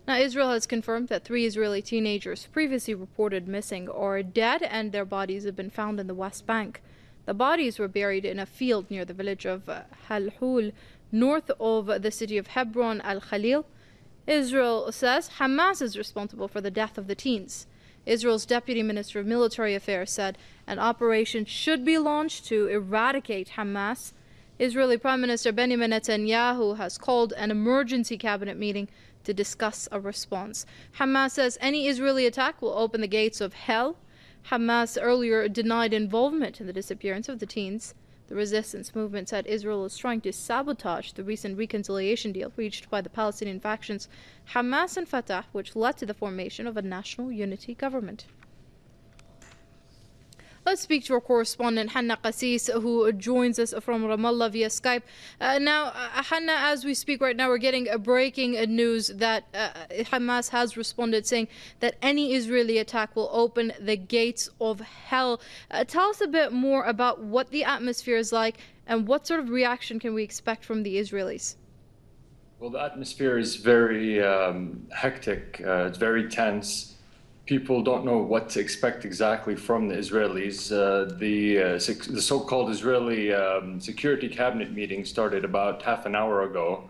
Now, Israel has confirmed that 3 Israeli teenagers previously reported missing are dead and their bodies have been found in the West Bank. The bodies were buried in a field near the village of Halhul, north of the city of Hebron al Khalil. Israel says Hamas is responsible for the death of the teens. Israel's Deputy Minister of Military Affairs said an operation should be launched to eradicate Hamas. Israeli Prime Minister Benjamin Netanyahu has called an emergency cabinet meeting to discuss a response. Hamas says any Israeli attack will open the gates of hell. Hamas earlier denied involvement in the disappearance of the teens. The resistance movement said Israel is trying to sabotage the recent reconciliation deal reached by the Palestinian factions Hamas and Fatah, which led to the formation of a national unity government. Let's speak to our correspondent Hanna Qassis, who joins us from Ramallah via Skype. Hanna, as we speak right now, we're getting a breaking news that Hamas has responded, saying that any Israeli attack will open the gates of hell. Tell us a bit more about what the atmosphere is like and what sort of reaction can we expect from the Israelis? Well, the atmosphere is very hectic. It's very tense. People don't know what to expect exactly from the Israelis. The so-called Israeli Security Cabinet meeting started about half an hour ago,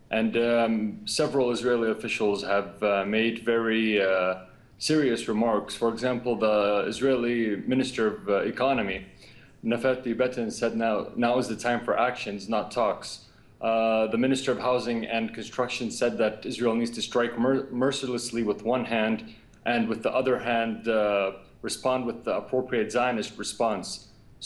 and several Israeli officials have made very serious remarks. For example, the Israeli Minister of Economy, Naftali Bennett, said now is the time for actions, not talks. The Minister of Housing and Construction said that Israel needs to strike mercilessly with one hand and with the other hand respond with the appropriate Zionist response.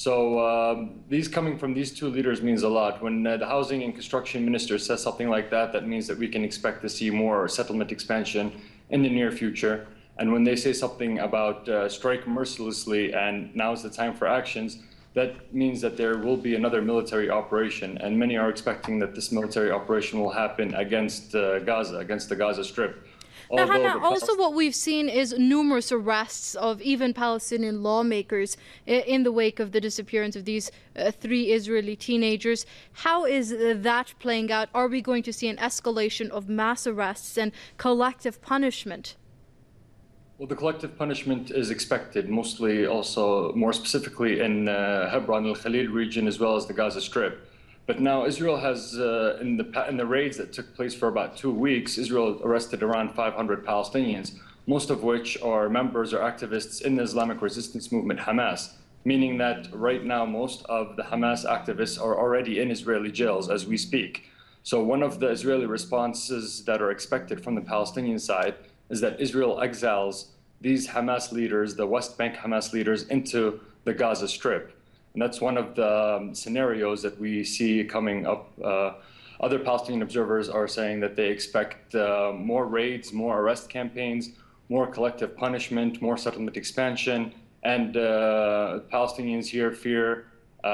So these coming from these two leaders means a lot. When the Housing and Construction Minister says something like that, that means that we can expect to see more settlement expansion in the near future. And when they say something about strike mercilessly and now's the time for actions, that means that there will be another military operation. And many are expecting that this military operation will happen against Gaza, against the Gaza Strip. Now, Hannah, also what we've seen is numerous arrests of even Palestinian lawmakers in the wake of the disappearance of these 3 Israeli teenagers. How is that playing out? Are we going to see an escalation of mass arrests and collective punishment? Well, the collective punishment is expected, mostly also more specifically in Hebron al-Khalil region as well as the Gaza Strip. But now Israel has, in the raids that took place for about 2 weeks, Israel arrested around 500 Palestinians, most of which are members or activists in the Islamic resistance movement Hamas, meaning that right now most of the Hamas activists are already in Israeli jails as we speak. So one of the Israeli responses that are expected from the Palestinian side is that Israel exiles these Hamas leaders, the West Bank Hamas leaders, into the Gaza Strip. And that's one of the scenarios that we see coming up. Other Palestinian observers are saying that they expect more raids, more arrest campaigns, more collective punishment, more settlement expansion, and Palestinians here fear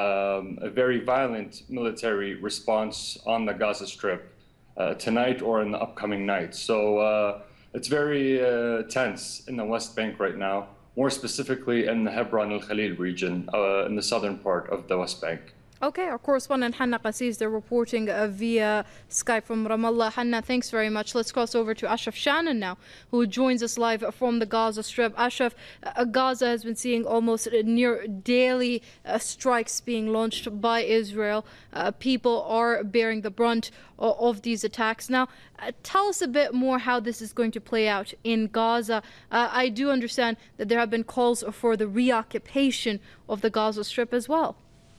a very violent military response on the Gaza Strip tonight or in the upcoming nights. So it's very tense in the West Bank right now, more specifically in the Hebron al-Khalil region, in the southern part of the West Bank. Okay, our correspondent Hanna Qassis, they're reporting via Skype from Ramallah. Hanna, thanks very much. Let's cross over to Ashraf Shannon now, who joins us live from the Gaza Strip. Ashraf, Gaza has been seeing almost near daily strikes being launched by Israel. People are bearing the brunt of these attacks. Now, tell us a bit more how this is going to play out in Gaza. I do understand that there have been calls for the reoccupation of the Gaza Strip as well.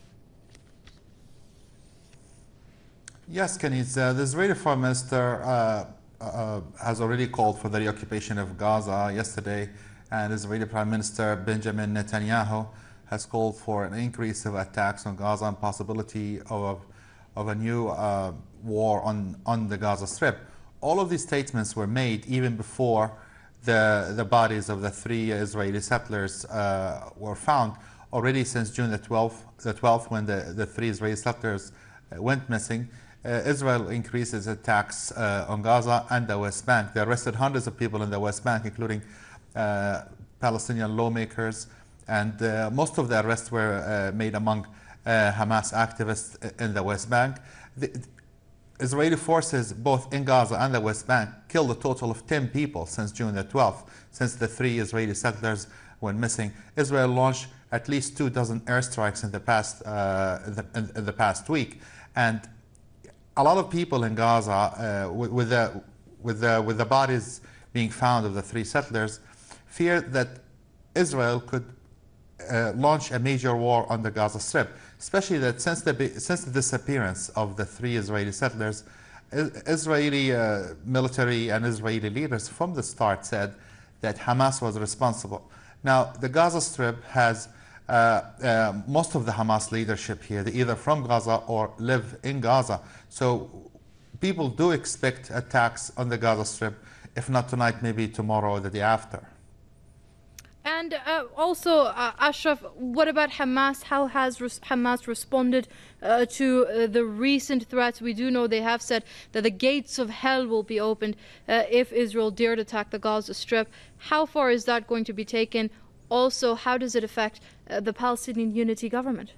Yes, Kenny, the Israeli Foreign Minister has already called for the reoccupation of Gaza yesterday, and Israeli Prime Minister Benjamin Netanyahu has called for an increase of attacks on Gaza and possibility of a new war on the Gaza Strip. All of these statements were made even before the bodies of the 3 Israeli settlers were found. Already since June the 12th, when the 3 Israeli settlers went missing, Israel increases attacks on Gaza and the West Bank. They arrested hundreds of people in the West Bank, including Palestinian lawmakers, and most of the arrests were made among Hamas activists in the West Bank. Israeli forces both in Gaza and the West Bank killed a total of 10 people since June the 12th. Since the 3 Israeli settlers went missing, Israel launched at least 24 airstrikes in the past week, and a lot of people in Gaza, with the bodies being found of the 3 settlers, fear that Israel could launch a major war on the Gaza Strip, especially that since the disappearance of the 3 Israeli settlers, Israeli military and Israeli leaders from the start said that Hamas was responsible. Now, the Gaza Strip has most of the Hamas leadership here. They're either from Gaza or live in Gaza. So people do expect attacks on the Gaza Strip, if not tonight, maybe tomorrow or the day after. And also, Ashraf, what about Hamas? How has Hamas responded to the recent threats? We do know they have said that the gates of hell will be opened if Israel dared attack the Gaza Strip. How far is that going to be taken? Also, how does it affect the Palestinian Unity Government?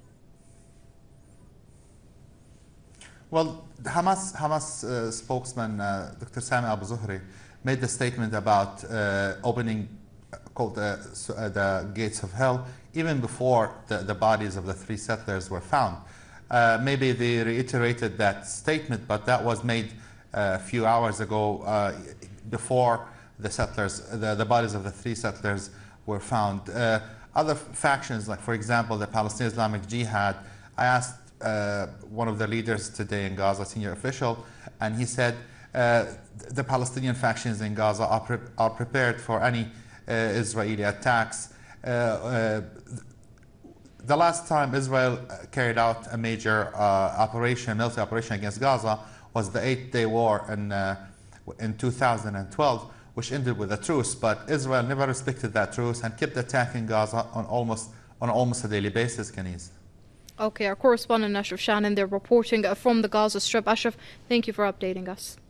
Well, Hamas spokesman Dr. Sami Abu Zuhri made the statement about opening called the gates of hell even before the bodies of the 3 settlers were found. Maybe they reiterated that statement, but that was made a few hours ago before the settlers, the bodies of the 3 settlers were found. Other factions, like for example the Palestinian Islamic Jihad, I asked one of the leaders today in Gaza, senior official, and he said the Palestinian factions in Gaza are prepared for any Israeli attacks. The last time Israel carried out a major military operation against Gaza was the 8-day war in 2012, which ended with a truce. But Israel never respected that truce and kept attacking Gaza on almost a daily basis, Kaniz. Okay, our correspondent Ashraf Shannon, they're reporting from the Gaza Strip. Ashraf, thank you for updating us.